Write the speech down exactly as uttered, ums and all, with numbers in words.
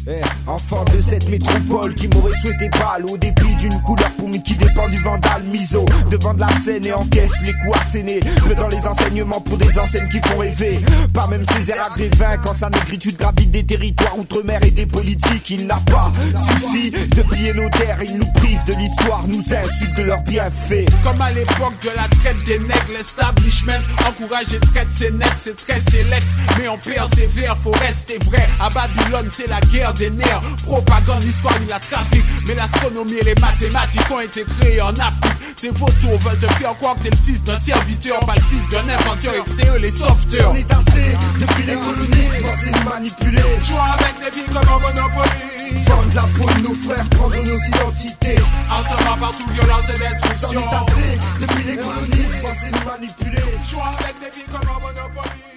Eh, enfant de cette métropole qui m'aurait souhaité pâle au dépit d'une couleur pour qui dépend du vandale miso devant de la scène et encaisse les coups assénés que dans les enseignements pour des enseignes qui font rêver. Pas même Césaire à Grévin quand sa négritude gravite des territoires outre-mer et des politiques. Il n'a pas suffi de piller nos terres, il nous prive de l'histoire, nous insulte de leurs bienfaits. Comme à l'époque de la traite des nègres, l'establishment encourage et traite, c'est net, c'est très sélect, mais on persévère, faut rester vrai. À Babylone c'est la guerre des nerfs, propagande, l'histoire il la trafic, mais l'astronomie et les mathématiques ont été créés en Afrique. Ces vautours veulent te faire croire que t'es le fils d'un serviteur, pas le fils d'un inventeur et que c'est eux les sauveteurs. On est assez depuis les colonies, penser nous manipuler, jouer avec des vies comme un Monopoly, vendre la peau de nos frères, prendre nos identités, ensemble partout violence et destruction. On est assez depuis les colonies, penser nous manipuler, jouer avec des vies comme un Monopoly.